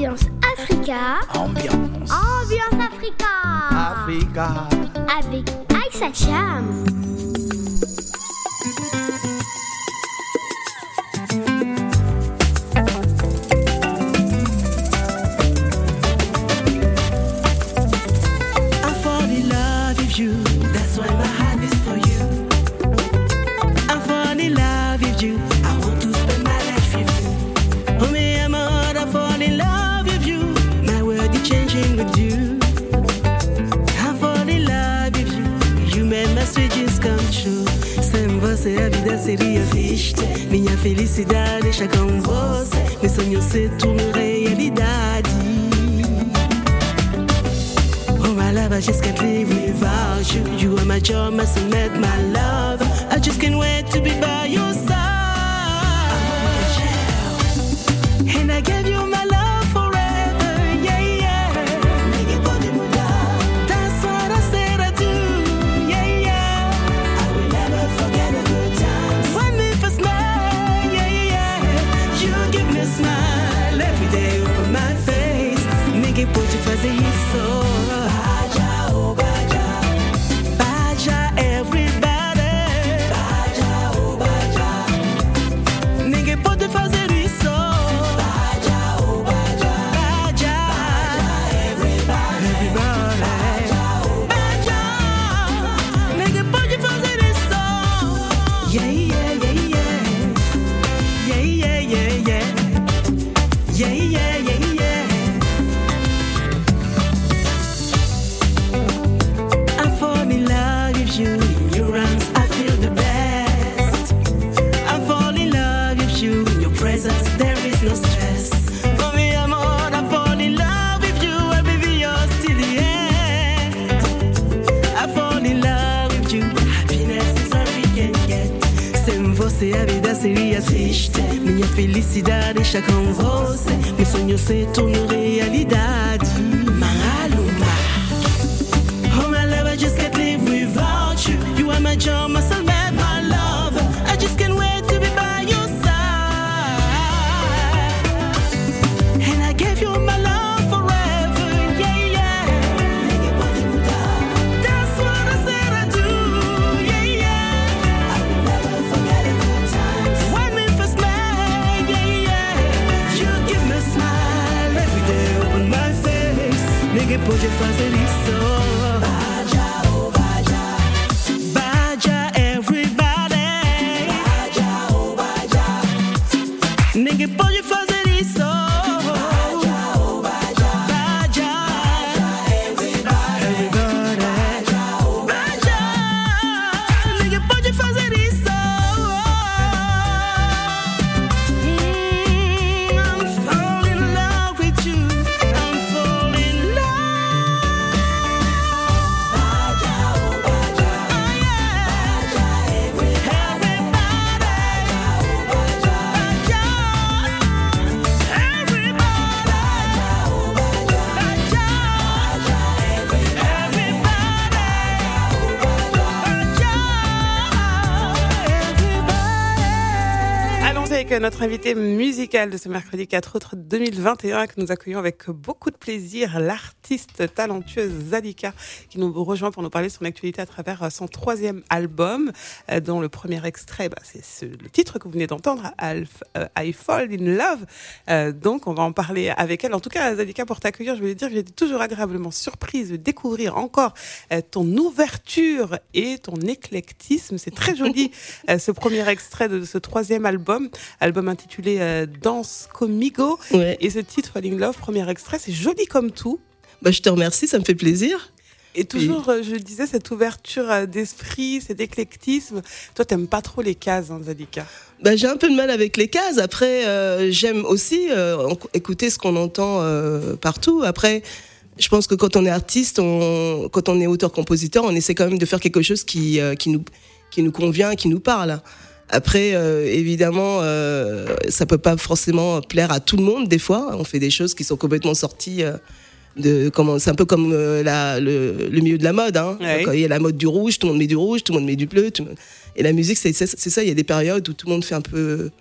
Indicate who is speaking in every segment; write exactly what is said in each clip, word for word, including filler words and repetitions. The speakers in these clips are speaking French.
Speaker 1: Ambiance Africa.
Speaker 2: Ambiance.
Speaker 1: Ambiance Africa.
Speaker 2: Africa.
Speaker 1: Avec Aïssa Cham.
Speaker 3: A vida seria vista. Minha felicidade está com você. Meu sonho se torna realidade. Oh my love, I just can't live without you. You are my joy, my soulmate, my love. I just can't wait to be by your side. And I gave you my love forever, yeah, yeah. That's what I said I do, yeah, yeah. I will never forget it. When we first met, yeah, yeah, you give me a smile every day over my face. Ninguém pode fazer isso. Baja, oh Baja, Baja, everybody. Baja, oh Baja, ninguém pode fazer isso. Baja, oh Baja, Baja, everybody, everybody. Baja, ninguém pode fazer isso. Yeah, yeah. Yeah, yeah, yeah, yeah. I fall in love with you. In your arms, I feel the best. I fall in love with you. In your presence, there is no stress. For me, amor, I fall in love with you. I'll be yours till the end. I fall in love with you. Happiness is all we can get. Sem você, a vida seria triste. Minha felicidade está com você. Meu sonho se torna realidade. Maluma. Oh my love, I just can't live without you. You are my joy, my soulmate, my love. I just can't wait to be by your side. And I gave you my love forever, yeah, yeah. That's what I said I do, yeah, yeah. I will never forget the good times. When we first met, yeah, yeah. You give me a smile every day on my face. Ninguém pode fazer isso. Baja, oh Baja, Baja, everybody. Baja, oh Baja, ninguém pode fazer isso. Baja, oh Baja, Baja, everybody, everybody. Baja, ninguém pode fazer isso. Mm, I'm falling in love with you. I'm falling in love. Baja, oh Baja, oh yeah. Baja, everybody. Baja, oh Baja, everybody. Baja, oh Baja, Baja, everybody.
Speaker 4: Allons avec notre invité musical de ce mercredi quatre août deux mille vingt et un que nous accueillons avec beaucoup de plaisir, l'artiste talentueuse Zadika qui nous rejoint pour nous parler de son actualité à travers son troisième album dont le premier extrait, bah, c'est ce, le titre que vous venez d'entendre, I Fall in Love. Euh, donc on va en parler avec elle. En tout cas, Zadika, pour t'accueillir, je voulais dire que j'étais toujours agréablement surprise de découvrir encore euh, ton ouverture et ton éclectisme. C'est très joli euh, ce premier extrait de ce troisième album, album intitulé euh, Danse Comigo.
Speaker 3: Ouais.
Speaker 4: Et ce titre, Fall in Love, premier extrait, c'est joli comme tout.
Speaker 3: Bah, je te remercie, ça me fait plaisir.
Speaker 4: Et toujours, euh, je disais, cette ouverture euh, d'esprit, cet éclectisme. Toi, t'aimes pas trop les cases, hein, Zadika.
Speaker 3: Bah, j'ai un peu de mal avec les cases. Après, euh, j'aime aussi euh, écouter ce qu'on entend euh, partout. Après, je pense que quand on est artiste, on, quand on est auteur-compositeur, on essaie quand même de faire quelque chose qui, euh, qui nous, qui nous convient, qui nous parle. Après, euh, évidemment, euh, ça peut pas forcément plaire à tout le monde. Des fois, on fait des choses qui sont complètement sorties euh, de comment. C'est un peu comme euh, la, le, le milieu de la mode. Hein.
Speaker 4: Ouais.
Speaker 3: Quand il y a la mode du rouge, tout le monde met du rouge, tout le monde met du bleu. Tout le monde... Et la musique, c'est, c'est, c'est ça. Il y a des périodes où tout le monde fait un peu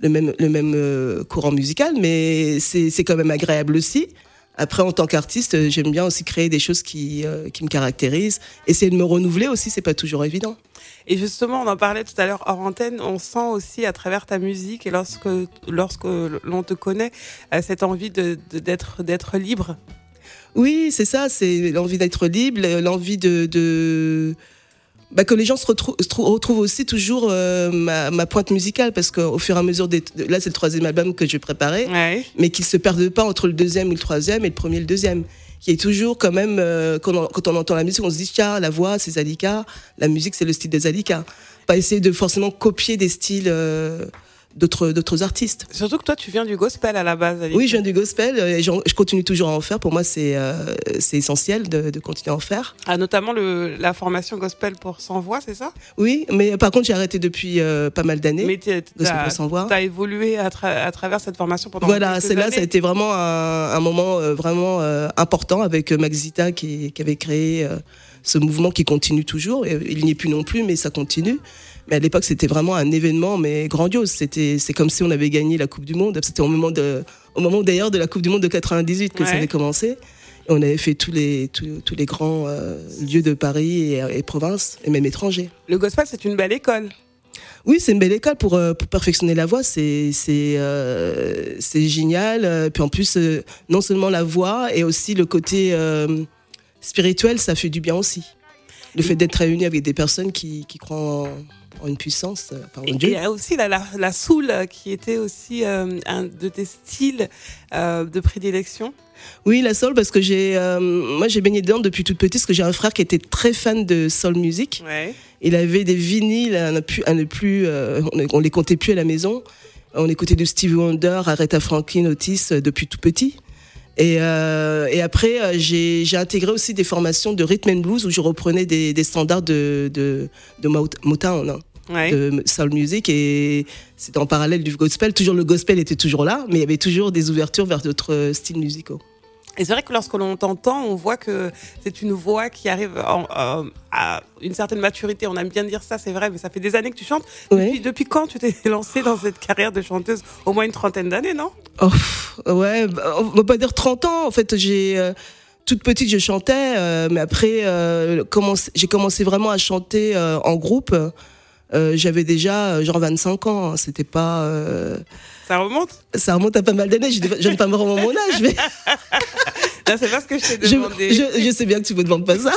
Speaker 5: le même, le même euh, courant musical, mais c'est, c'est quand même agréable aussi. Après, en tant qu'artiste, j'aime bien aussi créer des choses qui, euh, qui me caractérisent. Essayer de me renouveler aussi, c'est pas toujours évident.
Speaker 4: Et justement, on en parlait tout à l'heure hors antenne, on sent aussi à travers ta musique et lorsque, lorsque l'on te connaît, cette envie de, de, d'être, d'être libre.
Speaker 5: Oui, c'est ça, c'est l'envie d'être libre, l'envie de... de... Bah, que les gens se retrouvent, se retrouvent aussi toujours euh, ma, ma pointe musicale, parce qu'au fur et à mesure des, là c'est le troisième album que je préparais,
Speaker 4: ouais.
Speaker 5: mais qu'ils se perdent pas entre le deuxième et le troisième et le premier et le deuxième. Il y a toujours quand même euh, quand, on, quand on entend la musique, on se dit tiens, la voix c'est Zalika, la musique c'est le style de Zalika. Pas essayer de forcément copier des styles euh, d'autres d'autres artistes.
Speaker 4: Surtout que toi tu viens du gospel à la base, Zalika.
Speaker 5: Oui, je viens du gospel et je continue toujours à en faire. Pour moi c'est euh, c'est essentiel de, de continuer à en faire.
Speaker 4: Ah, notamment le, la formation gospel pour sans voix, c'est ça?
Speaker 5: Oui, mais par contre j'ai arrêté depuis euh, pas mal d'années.
Speaker 4: Mais t'as,
Speaker 5: pour sans voix.
Speaker 4: T'as évolué à, tra- à travers cette formation pendant
Speaker 5: voilà,
Speaker 4: quelques
Speaker 5: c'est là,
Speaker 4: années.
Speaker 5: ça a été vraiment un, un moment euh, vraiment euh, important avec Maxita qui, qui avait créé euh, ce mouvement qui continue toujours. Et, il n'y est plus non plus, mais ça continue. Mais à l'époque, c'était vraiment un événement, mais grandiose. C'était, c'est comme si on avait gagné la Coupe du Monde. C'était au moment de, au moment d'ailleurs de la Coupe du Monde de quatre-vingt-dix-huit que ouais. ça avait commencé. Et on avait fait tous les, tous, tous les grands euh, lieux de Paris et, et provinces, et même étrangers.
Speaker 4: Le gospel, c'est une belle école.
Speaker 5: Oui, c'est une belle école pour, euh, pour perfectionner la voix. C'est, c'est, euh, c'est génial. Puis en plus, euh, non seulement la voix, et aussi le côté euh, spirituel, ça fait du bien aussi. Le fait d'être réuni avec des personnes qui, qui croient en, en une puissance, enfin, en Dieu.
Speaker 4: Et il y a aussi la, la, la soul qui était aussi euh, un de tes styles euh, de prédilection.
Speaker 5: Oui, la soul, parce que j'ai, euh, moi j'ai baigné dedans depuis toute petite, parce que j'ai un frère qui était très fan de soul music.
Speaker 4: Ouais.
Speaker 5: Il avait des vinyles à ne plus, à ne plus euh, on, on les comptait plus à la maison. On écoutait du Stevie Wonder, Aretha Franklin, Otis euh, depuis tout petit. Et, euh, et après, euh, j'ai, j'ai intégré aussi des formations de rhythm and blues où je reprenais des, des standards de, de, de Motown, hein,
Speaker 4: ouais.
Speaker 5: de soul music, et c'était en parallèle du gospel. Toujours le gospel était toujours là, mais il y avait toujours des ouvertures vers d'autres styles musicaux.
Speaker 4: Et c'est vrai que lorsque l'on t'entend, on voit que c'est une voix qui arrive en, euh, à une certaine maturité. On aime bien dire ça, c'est vrai, mais ça fait des années que tu chantes.
Speaker 5: Ouais.
Speaker 4: Depuis, depuis quand tu t'es lancée dans cette carrière de chanteuse? Au moins une trentaine d'années, non?
Speaker 5: Oh, ouais, on va pas dire trente ans. En fait, j'ai euh, toute petite, je chantais, euh, mais après, euh, commencé, j'ai commencé vraiment à chanter euh, en groupe. Euh, j'avais déjà euh, genre vingt-cinq ans. Hein, c'était pas. Euh...
Speaker 4: Ça remonte? Ça
Speaker 5: remonte à pas mal d'années. Je ne vais pas me rendre mon âge, mais.
Speaker 4: Non, c'est pas ce que je t'ai demandé.
Speaker 5: Je, je, je sais bien que tu me demandes pas ça.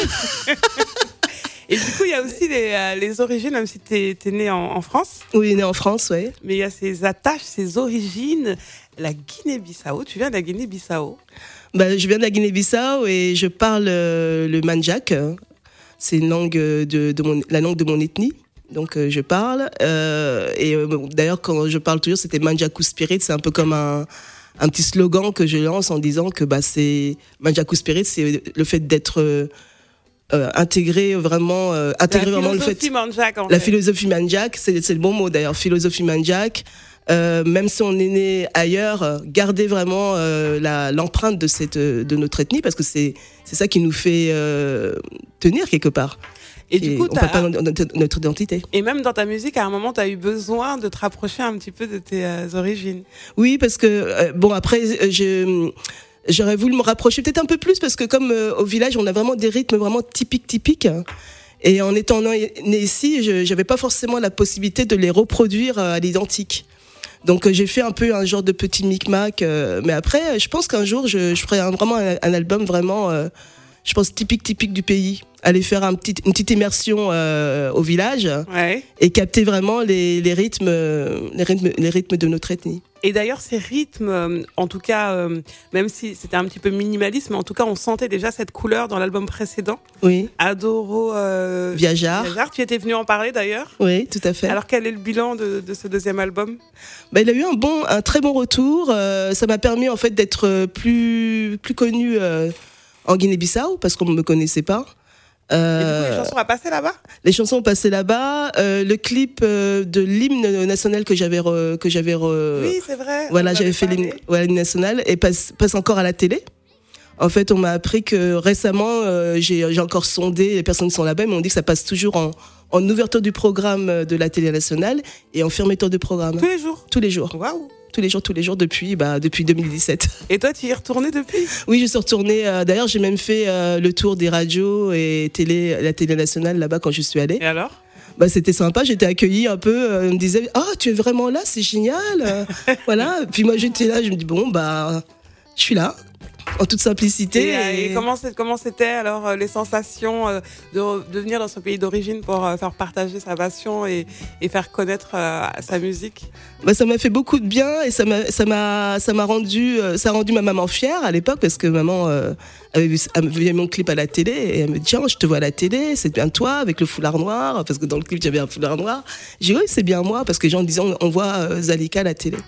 Speaker 4: Et du coup, il y a aussi les, euh, les origines, même si t'es, t'es né en, en France.
Speaker 5: Oui, né en France, oui.
Speaker 4: Mais il y a ces attaches, ces origines. La Guinée-Bissau, tu viens de la Guinée-Bissau?
Speaker 5: Bah, je viens de la Guinée-Bissau et je parle euh, le mandjak. C'est une langue de, de mon, la langue de mon ethnie. Donc euh, je parle euh, et euh, d'ailleurs quand je parle toujours c'était Mandjaku Spirit, c'est un peu comme un un petit slogan que je lance en disant que bah c'est Mandjaku Spirit, c'est le fait d'être euh, euh, intégré vraiment euh, intégrer vraiment le fait
Speaker 4: Mandjak, en
Speaker 5: la
Speaker 4: fait.
Speaker 5: philosophie Mandjak, c'est c'est le bon mot d'ailleurs, philosophie Mandjak. Euh, même si on est né ailleurs, garder vraiment euh, la, l'empreinte de cette de notre ethnie, parce que c'est c'est ça qui nous fait euh, tenir quelque part.
Speaker 4: Et du coup,
Speaker 5: on perd pas notre, notre identité.
Speaker 4: Et même dans ta musique, à un moment, tu as eu besoin de te rapprocher un petit peu de tes euh, origines.
Speaker 5: Oui, parce que euh, bon après, je j'aurais voulu me rapprocher peut-être un peu plus, parce que comme euh, au village, on a vraiment des rythmes vraiment typiques, typiques. Et en étant né ici, je j'avais pas forcément la possibilité de les reproduire à l'identique. Donc euh, j'ai fait un peu un genre de petit micmac. Euh, mais après, je pense qu'un jour, je, je ferai un, vraiment un, un album vraiment, euh, je pense typique, typique du pays. Aller faire un petit, une petite immersion euh, au village,
Speaker 4: ouais.
Speaker 5: Et capter vraiment les, les rythmes, les rythmes, les rythmes de notre ethnie.
Speaker 4: Et d'ailleurs, ces rythmes, euh, en tout cas, euh, même si c'était un petit peu minimaliste, mais en tout cas, on sentait déjà cette couleur dans l'album précédent.
Speaker 5: Oui.
Speaker 4: Adoro euh,
Speaker 5: Viajar.
Speaker 4: Viajar. Tu étais venu en parler d'ailleurs.
Speaker 5: Oui, tout à fait.
Speaker 4: Alors, quel est le bilan de, de ce deuxième album?
Speaker 5: Ben, il a eu un bon, un très bon retour. Euh, ça m'a permis en fait d'être plus, plus connu euh, en Guinée-Bissau parce qu'on ne me connaissait pas.
Speaker 4: Euh, et du coup, les chansons ont passé là-bas?
Speaker 5: Les chansons ont passé là-bas. Euh, le clip euh, de l'hymne national que j'avais re, que j'avais re,
Speaker 4: oui, c'est vrai.
Speaker 5: Voilà, j'avais fait l'hymne, voilà, l'hymne national et passe passe encore à la télé. En fait, on m'a appris que récemment, euh, j'ai j'ai encore sondé, les personnes qui sont là-bas, mais on dit que ça passe toujours en en ouverture du programme de la télé nationale et en fermeture de programme.
Speaker 4: Tous les jours.
Speaker 5: Tous les jours.
Speaker 4: Waouh.
Speaker 5: Tous les jours, tous les jours depuis, bah, depuis deux mille dix-sept.
Speaker 4: Et toi, tu y es retourné depuis?
Speaker 5: Oui, je suis retournée. Euh, d'ailleurs, j'ai même fait euh, le tour des radios et télé, la télé nationale là-bas quand je suis allée.
Speaker 4: Et alors?
Speaker 5: Bah, c'était sympa. J'étais accueillie un peu. Euh, on me disait, ah, oh, tu es vraiment là, c'est génial. Euh, voilà. Puis moi, j'étais là. Je me dis, bon, bah, je suis là. En toute simplicité.
Speaker 4: Et, euh,
Speaker 5: et...
Speaker 4: et comment, c'est, comment c'était alors euh, les sensations euh, de, de venir dans son pays d'origine pour euh, faire partager sa passion et, et faire connaître euh, sa musique?
Speaker 5: Bah, ça m'a fait beaucoup de bien et ça m'a, ça m'a, ça m'a rendu, euh, ça a rendu ma maman fière à l'époque parce que maman euh, avait vu, avait vu mon clip à la télé et elle me dit tiens, je te vois à la télé, c'est bien toi avec le foulard noir parce que dans le clip j'avais un foulard noir. J'ai dit oui, c'est bien moi parce que les gens disaient on, on voit euh, Zalika à la télé.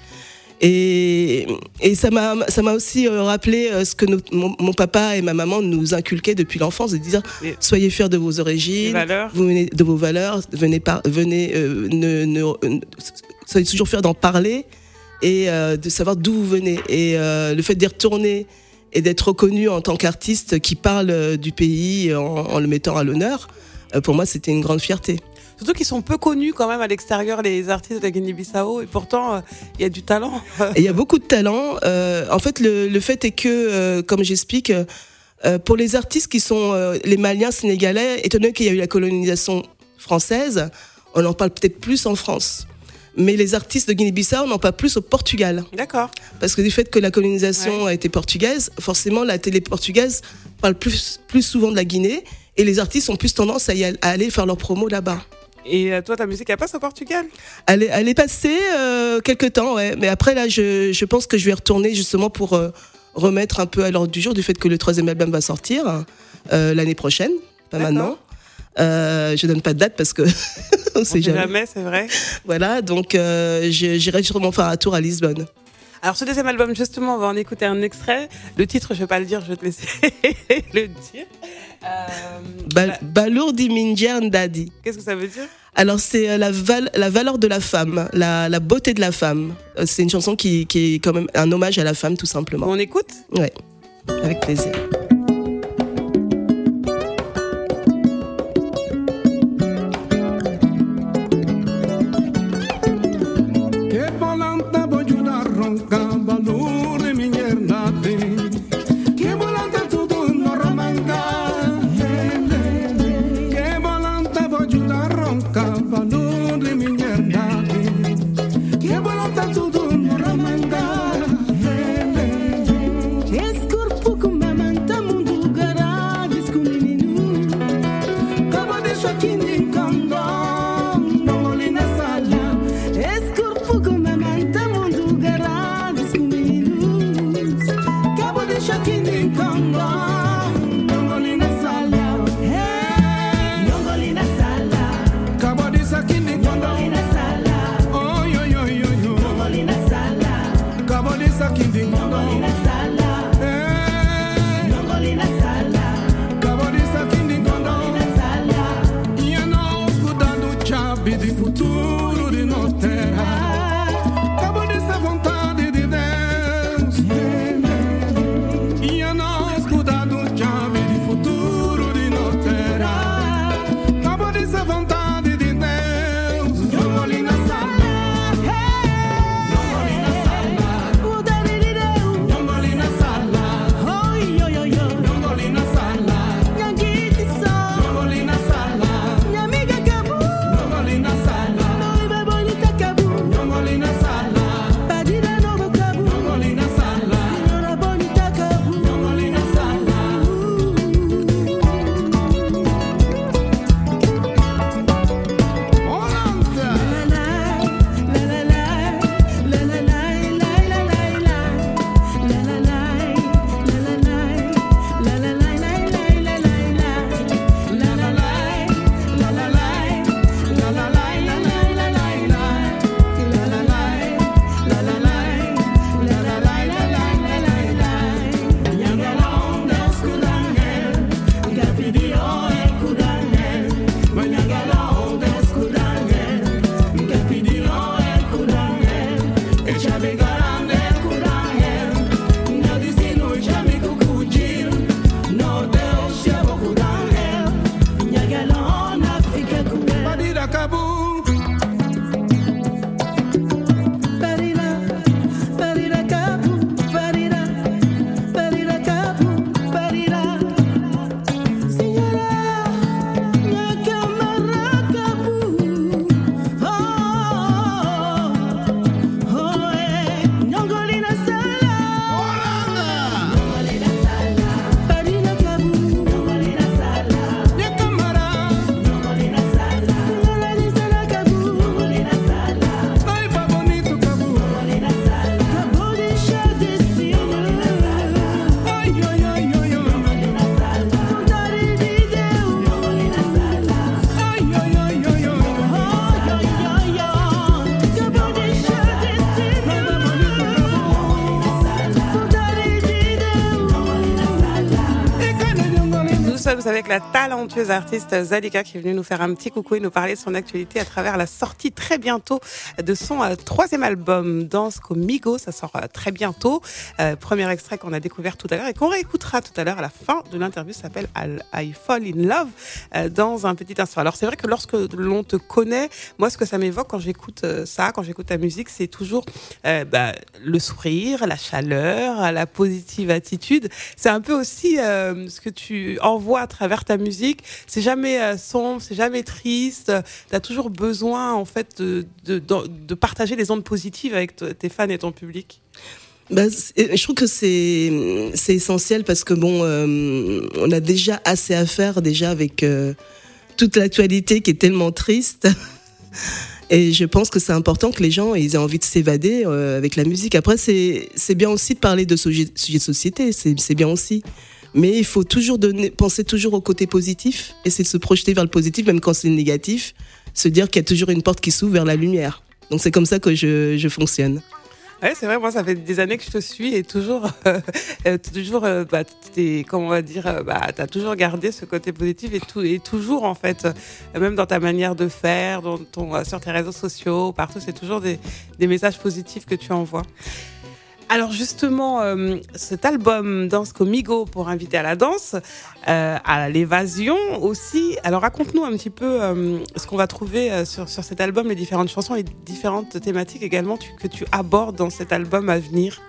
Speaker 5: Et, et ça m'a, ça m'a aussi rappelé ce que nos, mon, mon papa et ma maman nous inculquaient depuis l'enfance, de dire
Speaker 4: Et
Speaker 5: soyez fiers de vos origines, vous venez de vos valeurs, venez par, venez, euh, ne, ne, ne, soyez toujours fiers d'en parler et euh, de savoir d'où vous venez. Et euh, le fait d'y retourner et d'être reconnu en tant qu'artiste qui parle du pays en, en le mettant à l'honneur, euh, pour moi c'était une grande fierté.
Speaker 4: Surtout qu'ils sont peu connus quand même à l'extérieur, les artistes de la Guinée-Bissau, et pourtant il euh, y a du talent.
Speaker 5: Il y a beaucoup de talent. Euh, en fait, le, le fait est que, euh, comme j'explique, euh, pour les artistes qui sont euh, les Maliens, Sénégalais, étant donné qu'il y a eu la colonisation française, on en parle peut-être plus en France. Mais les artistes de Guinée-Bissau, on en parle plus au Portugal.
Speaker 4: D'accord.
Speaker 5: Parce que du fait que la colonisation ouais. a été portugaise, forcément la télé portugaise parle plus, plus souvent de la Guinée, et les artistes ont plus tendance à, y aller, à aller faire leur promo là-bas.
Speaker 4: Et toi, ta musique, elle passe au Portugal?
Speaker 5: Elle est, elle est passée euh, quelques temps, ouais. Mais après, là, je, je pense que je vais retourner justement pour euh, remettre un peu à l'ordre du jour du fait que le troisième album va sortir euh, l'année prochaine, pas D'accord. maintenant. Euh, je donne pas de date parce que on sait jamais.
Speaker 4: jamais, c'est vrai.
Speaker 5: Voilà, donc euh, j'irai sûrement faire un tour à Lisbonne.
Speaker 4: Alors, ce deuxième album, justement, on va en écouter un extrait. Le titre, je vais pas le dire, je vais te laisser le dire. Euh,
Speaker 5: ba- bah, Balourdi Minjer Ndadi.
Speaker 4: Qu'est-ce que ça veut dire?
Speaker 5: Alors, c'est la, val- la valeur de la femme, la, la beauté de la femme. C'est une chanson qui, qui est quand même un hommage à la femme, tout simplement.
Speaker 4: On écoute?
Speaker 5: Ouais, avec plaisir.
Speaker 6: Sala.
Speaker 4: sommes avec la talentueuse artiste Zalika qui est venue nous faire un petit coucou et nous parler de son actualité à travers la sortie très bientôt de son euh, troisième album, Danse Conmigo. Ça sort euh, très bientôt. Euh, premier extrait qu'on a découvert tout à l'heure et qu'on réécoutera tout à l'heure à la fin de l'interview. Ça s'appelle I Fall in Love euh, dans un petit instant. Alors c'est vrai que lorsque l'on te connaît, moi ce que ça m'évoque quand j'écoute euh, ça, quand j'écoute ta musique, c'est toujours euh, bah, le sourire, la chaleur, la positive attitude. C'est un peu aussi euh, ce que tu envoies à travers ta musique. C'est jamais euh, sombre, c'est jamais triste. Tu as toujours besoin en fait de, de, de, de partager des ondes positives avec t- tes fans et ton public.
Speaker 5: Bah, je trouve que c'est c'est essentiel parce que bon, euh, on a déjà assez à faire déjà avec euh, toute l'actualité qui est tellement triste. Et je pense que c'est important que les gens ils aient envie de s'évader euh, avec la musique. Après, c'est c'est bien aussi de parler de sujets sujet de société, c'est c'est bien aussi. Mais il faut toujours donner, penser toujours au côté positif, essayer de se projeter vers le positif, même quand c'est négatif, se dire qu'il y a toujours une porte qui s'ouvre vers la lumière. Donc c'est comme ça que je je fonctionne.
Speaker 4: Ouais, c'est vrai, moi, ça fait des années que je te suis et toujours, euh, toujours, euh, bah, t'es, comment on va dire, euh, bah, t'as toujours gardé ce côté positif et tout, et toujours, en fait, euh, même dans ta manière de faire, dans ton, euh, sur tes réseaux sociaux, partout, c'est toujours des, des messages positifs que tu envoies. Alors justement, euh, cet album Danse Conmigo pour inviter à la danse, euh, à l'évasion aussi. Alors raconte-nous un petit peu euh, ce qu'on va trouver euh, sur, sur cet album, les différentes chansons et différentes thématiques également tu, que tu abordes dans cet album à venir.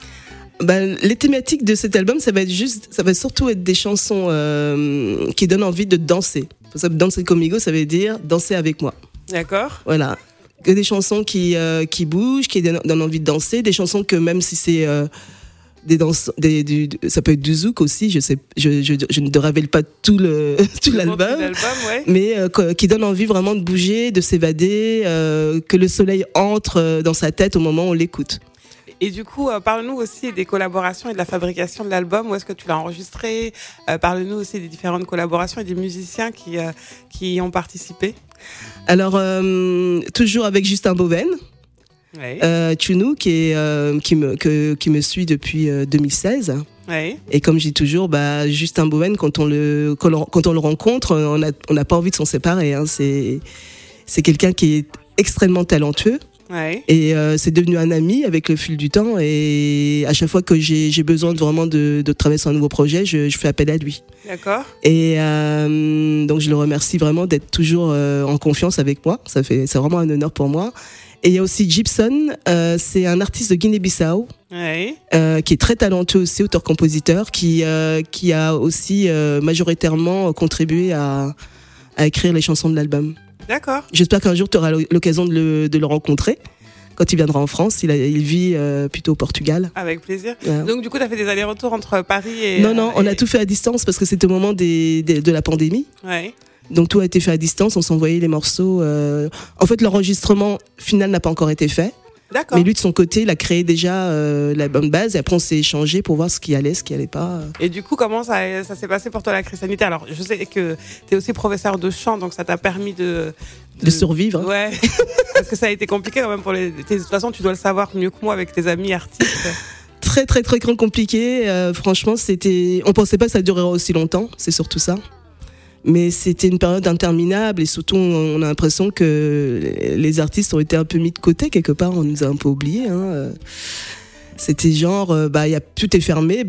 Speaker 5: Ben, les thématiques de cet album, ça va être juste, ça va surtout être des chansons euh, qui donnent envie de danser. Pour ça, Danser Conmigo, ça veut dire danser avec moi.
Speaker 4: D'accord.
Speaker 5: Voilà. Que des chansons qui euh, qui bougent, qui donnent, donnent envie de danser, des chansons que même si c'est euh, des danses, des, du, ça peut être du zouk aussi. Je sais, je, je, je ne te révèle pas tout le tout
Speaker 4: le
Speaker 5: l'album,
Speaker 4: ouais.
Speaker 5: mais euh, qui donnent envie vraiment de bouger, de s'évader, euh, que le soleil entre dans sa tête au moment où on l'écoute.
Speaker 4: Et du coup, euh, parle-nous aussi des collaborations et de la fabrication de l'album. Où est-ce que tu l'as enregistré ? euh, Parle-nous aussi des différentes collaborations et des musiciens qui euh, qui y ont participé.
Speaker 5: Alors, euh, toujours avec Justin Boven,
Speaker 4: ouais.
Speaker 5: euh, Tunou, qui, est, euh, qui, me, que, qui me suit depuis euh, deux mille seize.
Speaker 4: Ouais.
Speaker 5: Et comme je dis toujours, bah, Justin Boven, quand on le, quand on, quand on le rencontre, on n'a on a pas envie de s'en séparer. Hein. C'est, c'est quelqu'un qui est extrêmement talentueux.
Speaker 4: Ouais.
Speaker 5: Et euh, c'est devenu un ami avec le fil du temps. Et à chaque fois que j'ai, j'ai besoin de vraiment de, de travailler sur un nouveau projet, je, je fais appel à lui.
Speaker 4: D'accord.
Speaker 5: Et euh, donc je le remercie vraiment d'être toujours euh, en confiance avec moi. Ça fait, c'est vraiment un honneur pour moi. Et il y a aussi Gibson, euh, c'est un artiste de Guinée-Bissau,
Speaker 4: ouais.
Speaker 5: euh, qui est très talentueux aussi, auteur-compositeur, qui euh, qui a aussi euh, majoritairement contribué à à écrire les chansons de l'album.
Speaker 4: D'accord.
Speaker 5: J'espère qu'un jour tu auras l'occasion de le, de le rencontrer quand il viendra en France. Il, a, il vit euh, plutôt au Portugal.
Speaker 4: Avec plaisir.
Speaker 5: Ouais.
Speaker 4: Donc du coup, tu as fait des allers-retours entre Paris et...
Speaker 5: Non, non, on
Speaker 4: et...
Speaker 5: a tout fait à distance parce que c'était au moment des, des, de la pandémie.
Speaker 4: Ouais.
Speaker 5: Donc tout a été fait à distance, on s'envoyait les morceaux. Euh... En fait, l'enregistrement final n'a pas encore été fait.
Speaker 4: D'accord.
Speaker 5: Mais lui, de son côté, il a créé déjà euh, la bonne base et après on s'est échangé pour voir ce qui allait, ce qui allait pas.
Speaker 4: Et du coup, comment ça, ça s'est passé pour toi la crise sanitaire ? Alors, je sais que tu es aussi professeur de chant, donc ça t'a permis de...
Speaker 5: De, de survivre. Hein.
Speaker 4: Ouais, parce que ça a été compliqué quand même pour les... De toute façon, tu dois le savoir mieux que moi avec tes amis artistes.
Speaker 5: Très, très, très, très compliqué. Euh, franchement, c'était... On pensait pas que ça durerait aussi longtemps, c'est surtout ça. Mais c'était une période interminable et surtout on a l'impression que les artistes ont été un peu mis de côté quelque part, on nous a un peu oubliés. Hein. C'était genre, bah y a, tout est fermé,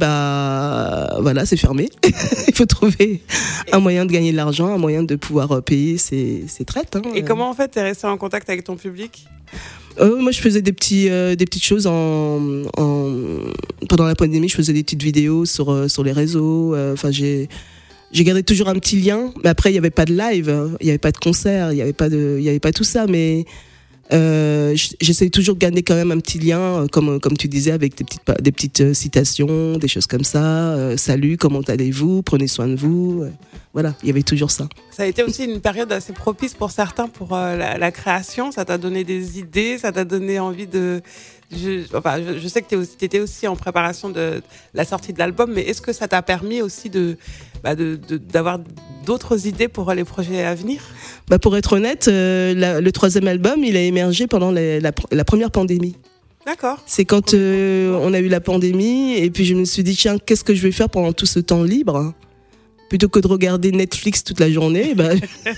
Speaker 5: bah voilà c'est fermé. Il faut trouver un moyen de gagner de l'argent, un moyen de pouvoir payer ses, ses traites. Hein.
Speaker 4: Et comment en fait t'es resté en contact avec ton public ?
Speaker 5: Euh, moi, je faisais des petits, euh, des petites choses en, en pendant la pandémie. Je faisais des petites vidéos sur sur les réseaux. Enfin, euh, j'ai J'ai gardé toujours un petit lien, mais après il y avait pas de live, il y avait pas de concert, il y avait pas de, il y avait pas tout ça, mais euh, j'essaie toujours de garder quand même un petit lien, comme comme tu disais, avec des petites des petites citations, des choses comme ça. Euh, salut, comment allez-vous, prenez soin de vous. Euh, voilà, il y avait toujours ça.
Speaker 4: Ça a été aussi une période assez propice pour certains pour euh, la, la création. Ça t'a donné des idées, ça t'a donné envie de. Je, enfin, je, je sais que tu étais aussi en préparation de la sortie de l'album, mais est-ce que ça t'a permis aussi de, bah de, de, d'avoir d'autres idées pour les projets à venir ?
Speaker 5: Bah pour être honnête, euh, la, le troisième album, il a émergé pendant la, la, la première pandémie.
Speaker 4: D'accord.
Speaker 5: C'est quand euh, on a eu la pandémie, et puis je me suis dit, tiens, qu'est-ce que je vais faire pendant tout ce temps libre ? plutôt que de regarder Netflix toute la journée, bah,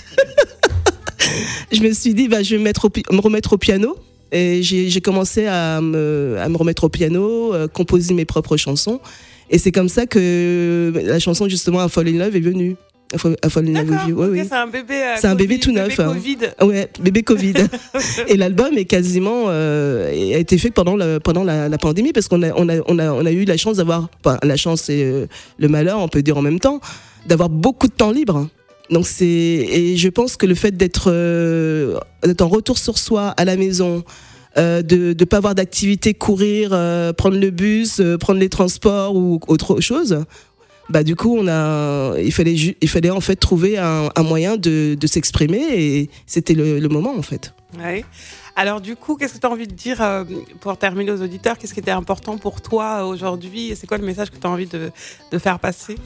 Speaker 5: je me suis dit, bah, je vais me, mettre au, me remettre au piano. Et j'ai, j'ai commencé à me, à me remettre au piano, euh, composer mes propres chansons. Et c'est comme ça que la chanson, justement, I Fall in Love est venue. I Fall, I Fall in Love with You. Ouais,
Speaker 4: okay,
Speaker 5: oui.
Speaker 4: C'est un bébé, euh,
Speaker 5: c'est un
Speaker 4: COVID,
Speaker 5: bébé tout neuf.
Speaker 4: Bébé Covid.
Speaker 5: Hein. Ouais, bébé Covid. Et l'album est quasiment euh, a été fait pendant la, pendant la, la pandémie parce qu'on a, on a, on a, on a eu la chance d'avoir, enfin, la chance et euh, le malheur, on peut dire en même temps, d'avoir beaucoup de temps libre. Donc c'est, et je pense que le fait d'être, euh, d'être en retour sur soi à la maison, euh, de ne pas avoir d'activité, courir, euh, prendre le bus, euh, prendre les transports ou autre chose, bah du coup on a, il fallait, il fallait en fait trouver un, un moyen de, de s'exprimer et c'était le, le moment en fait.
Speaker 4: Ouais. Alors du coup, qu'est-ce que tu as envie de dire euh, pour terminer aux auditeurs? Qu'est-ce qui était important pour toi aujourd'hui? C'est quoi le message que tu as envie de, de faire passer?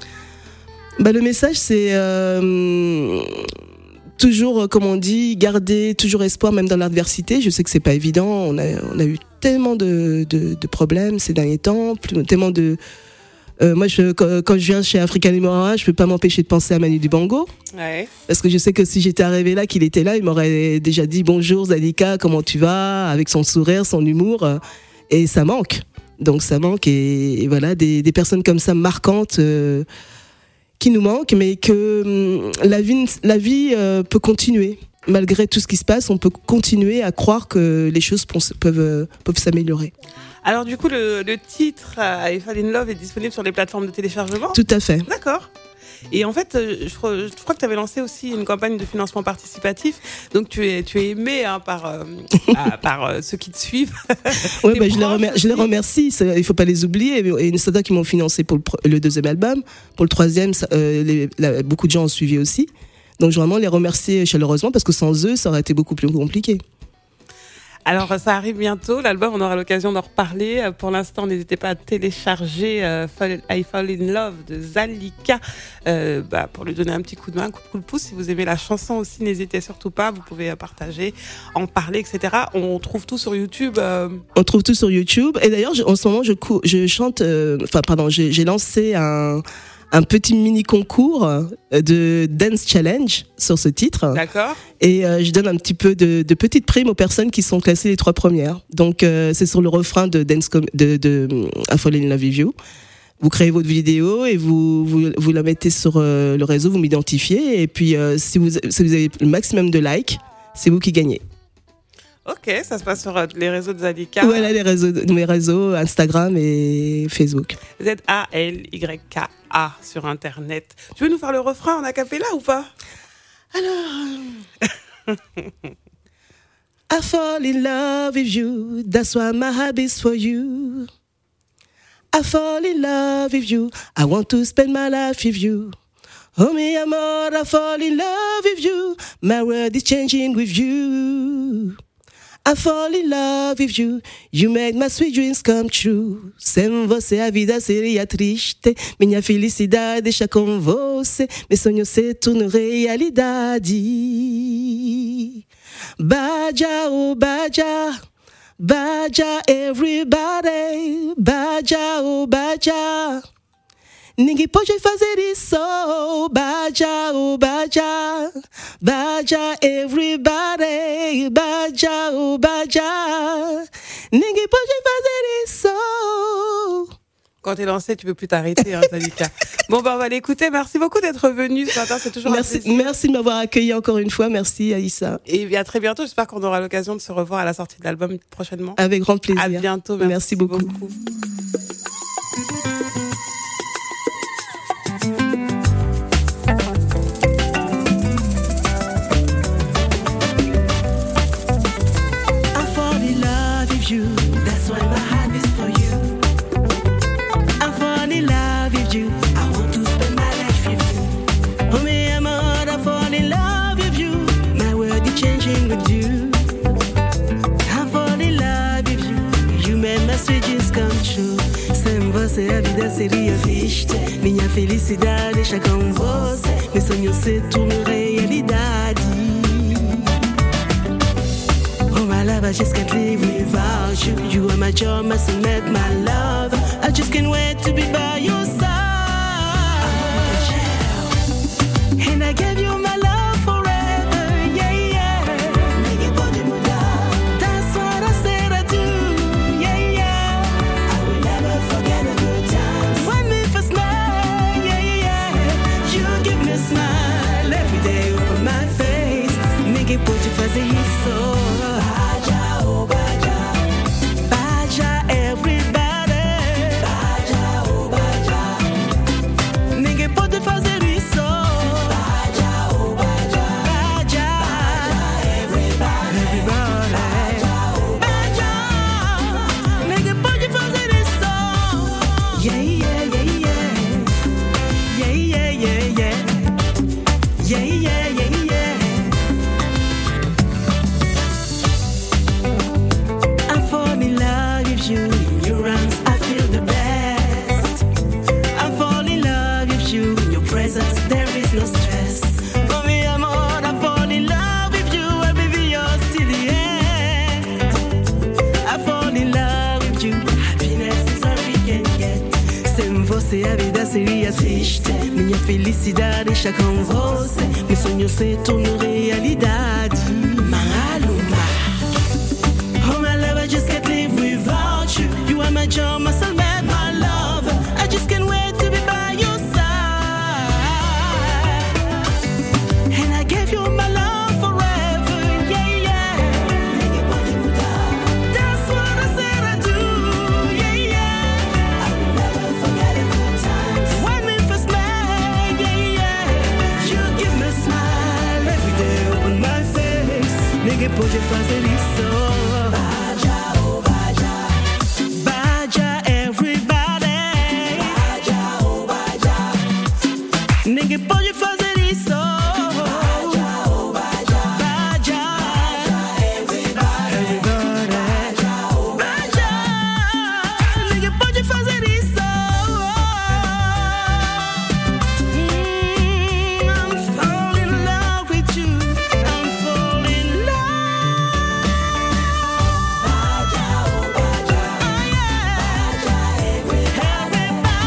Speaker 5: Bah, le message, c'est euh, toujours, comme on dit, garder toujours espoir, même dans l'adversité. Je sais que c'est pas évident. On a, on a eu tellement de, de, de problèmes ces derniers temps, tellement de. Euh, moi, je, quand, quand je viens chez Africa Limora, je peux pas m'empêcher de penser à Manu Dibango.
Speaker 4: Ouais.
Speaker 5: Parce que je sais que si j'étais arrivée là, qu'il était là, il m'aurait déjà dit bonjour Zalika, comment tu vas, avec son sourire, son humour, et ça manque. Donc ça manque et, et voilà des, des personnes comme ça marquantes. Euh, qui nous manque, mais que hum, la vie, la vie euh, peut continuer. Malgré tout ce qui se passe, on peut continuer à croire que les choses peuvent, euh, peuvent s'améliorer.
Speaker 4: Alors du coup, le, le titre euh, I Fall in Love est disponible sur les plateformes de téléchargement?
Speaker 5: Tout à fait.
Speaker 4: D'accord. Et en fait, je crois, je crois que tu avais lancé aussi une campagne de financement participatif. Donc tu es, tu es aimé hein, par, euh, à, par euh, ceux qui te suivent.
Speaker 5: Oui, bah, je, les remer- je les remercie. Ça, il ne faut pas les oublier. Et c'est eux qui m'ont financé pour le, pr- le deuxième album. Pour le troisième, ça, euh, les, la, beaucoup de gens ont suivi aussi. Donc je veux vraiment les remercier chaleureusement parce que sans eux, ça aurait été beaucoup plus compliqué.
Speaker 4: Alors, ça arrive bientôt. L'album, on aura l'occasion d'en reparler. Pour l'instant, n'hésitez pas à télécharger euh, I Fall in Love de Zalika euh, bah, pour lui donner un petit coup de main, un coup de pouce. Si vous aimez la chanson aussi, n'hésitez surtout pas. Vous pouvez partager, en parler, et cetera. On trouve tout sur YouTube. Euh...
Speaker 5: On trouve tout sur YouTube. Et d'ailleurs, je, en ce moment, je, cou- je chante... Enfin, euh, pardon, j'ai, j'ai lancé un... un petit mini concours de Dance Challenge sur ce titre.
Speaker 4: D'accord.
Speaker 5: Et euh, je donne un petit peu de, de petites primes aux personnes qui sont classées les trois premières. Donc euh, c'est sur le refrain de Dance Com- de, de I Fall in Love with You. Vous créez votre vidéo et vous vous, vous la mettez sur euh, le réseau, vous m'identifiez et puis euh, si vous si vous avez le maximum de likes, c'est vous qui gagnez.
Speaker 4: Ok, ça se passe sur les réseaux de Zalika.
Speaker 5: Voilà les réseaux, mes réseaux, Instagram et Facebook.
Speaker 4: Z A L Y K A sur Internet. Tu veux nous faire le refrain en a cappella ou pas?
Speaker 5: Alors, I fall in love with you, that's why my heart is for you. I fall in love with you, I want to spend my life with you. Oh mi amor, I fall in love with you, my world is changing with you. I fall in love with you, you make my sweet dreams come true. Sem você a vida seria triste, minha felicidade deixa com você, meus sonhos se tornam realidade. Baja, oh baja, baja everybody, baja, oh baja. Ninguém pode fazer isso, baja, oh baja, baja everybody, baja, oh baja. Ninguém pode fazer isso.
Speaker 4: Quand t'es lancé, tu peux plus t'arrêter, hein, Zalika. Bon, bah, on va l'écouter. Merci beaucoup d'être venu ce matin. C'est toujours
Speaker 5: merci,
Speaker 4: un plaisir.
Speaker 5: Merci de m'avoir accueilli encore une fois. Merci, Aïssa.
Speaker 4: Et à très bientôt. J'espère qu'on aura l'occasion de se revoir à la sortie de l'album prochainement.
Speaker 5: Avec grand plaisir.
Speaker 4: À bientôt. Merci,
Speaker 5: merci beaucoup.
Speaker 4: beaucoup.
Speaker 3: A vida seria triste, minha felicidade deixa com você, meus sonhos se tornam realidade. Oh my love, I just can't live without you. You are my joy, my soulmate, my love. I just can't wait to be by your side. sei a vida seria triste. Minha felicidade já com você. Meu sonho se tornou realidade. Maluma. Oh my love, I just can't live without you. You are my joy, my soulmate, my love. I just can't wait to be by your side. And I gave you my love forever, yeah, yeah. That's what I said I do, yeah, yeah. I will never forget the good times. When we first met, yeah, yeah. You give me a smile every day, open my face. Ninguém pode fazer isso. Ninguém pode fazer isso. Baja, oh, baja. Baja, everybody. Baja, oh, baja. Ninguém pode fazer isso. Mm, I'm falling in love with you. I'm falling in love. Baja, oh, baja. Oh, yeah. Baja, everybody.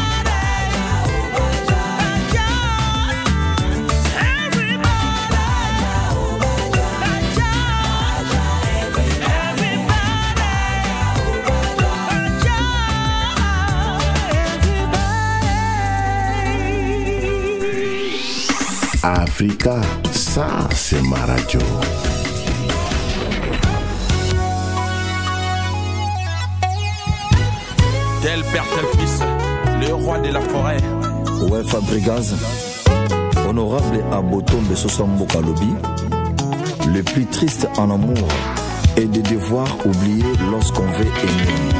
Speaker 2: Africa, ça c'est ma radio.
Speaker 6: Tel père, tel fils, le roi de la forêt.
Speaker 7: Ouais, Fabregas, honorable Abotombe Sossambo Kalobi, le plus triste en amour est de devoir oublier lorsqu'on veut aimer.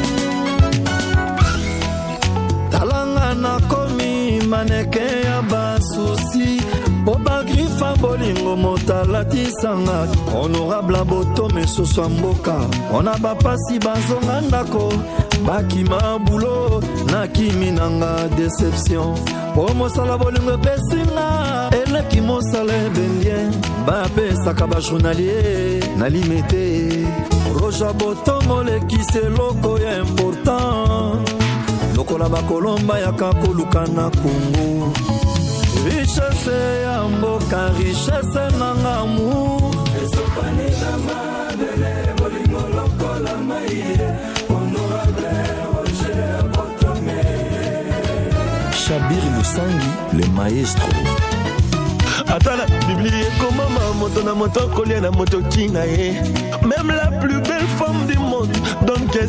Speaker 8: Talanga na komi maneke ya basusi. Boba grifa bolingo motalatisanga. Honorable Abotombe Sossamboka. On a bapasi bazonga ndako. Bakima bulo na kimi nanga déception. Po mosala bolingo pesinga. Eleki mosala bendien. Ba pesaka ba journalier na limité. Roja botongo lekise loko ya important. Lokola ba kolomba ya kakoluka na Congo. Richesse ya mboka, richesse nanga amour. Esopane na madele bolingo lokola maie. Honorable Roger Abotombe.
Speaker 7: Chabir Lusangi, le maestro.
Speaker 9: Atala, Biblie, comment ma moto na moto collier na moto kinga eh. Même la plus belle femme du monde donne que